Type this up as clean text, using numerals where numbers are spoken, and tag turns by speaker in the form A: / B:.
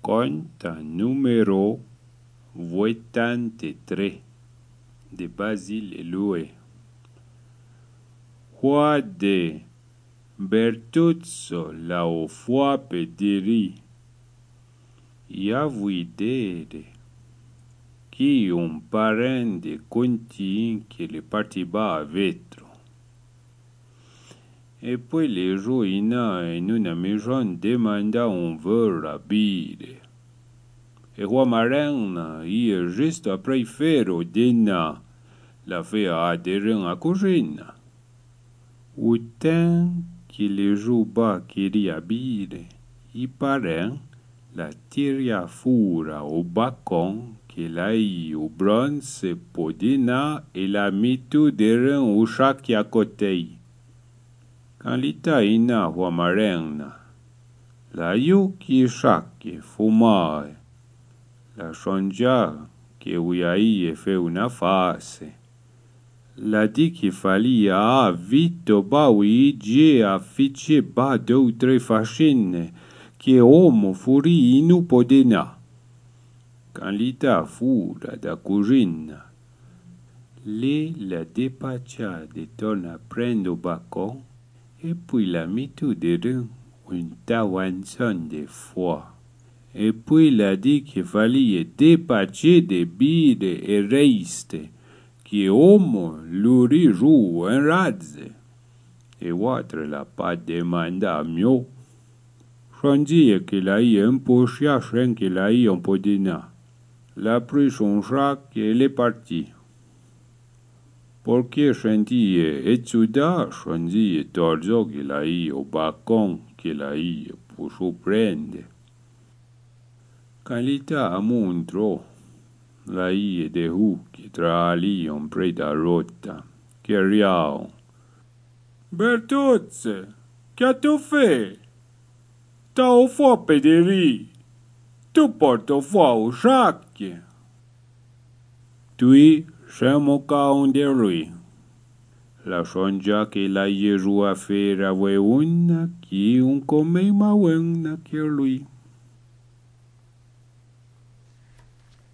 A: Conta numero 83 de Basile Loué. Roi de Bertuzzo la foi pediri. Yavuidere. Qui un parent de Conti que le partiba a vetro. Et puis les joina en una maison demanda un verre à bire. Et roi Marina, hier juste après faire au dîner, la fait adhérer à cuisine. Au temps que les jours bas queria bire, il paraît la tiria fura au balcon que la eu au bronze pour dîner et la mit tout derrière au chac à côté. Quand l'ita ina roi Marina, la eu qui chac fumait. La changea que Ouiaï fait une face. La dit qu'il fallait vite bas ouïdje a fiché bas deux ou trois fascines que homme furi inu podena. Quand l'ita fura da cuisine, la dépacha de ton à prendre au balcon et puis la mit tout dedans une tawanson de foie. Et puis il a dit qu'il fallait dépatcher des bides et restes, qui homme l'aurait joué un radze. Et l'autre l'a pas demandé à mieux. Chandier qu'il a eu un peu chiachin qu'il a eu un peu d'ina. La pris son sac et elle est partie. Pour que Chandier et soudain, Chandier torzo qu'il a eu au balcon qu'il a eu pour se prendre. Quand l'ita montrò la ie de hucchi tra lion preda rotta, che riao. Bertuzze, che tu fai? T'as fo pederi. Tu porto fo sciacchi. Tui siamo caon de lui. La sonja che la Gesù a fera una, chi un come ma una che lui.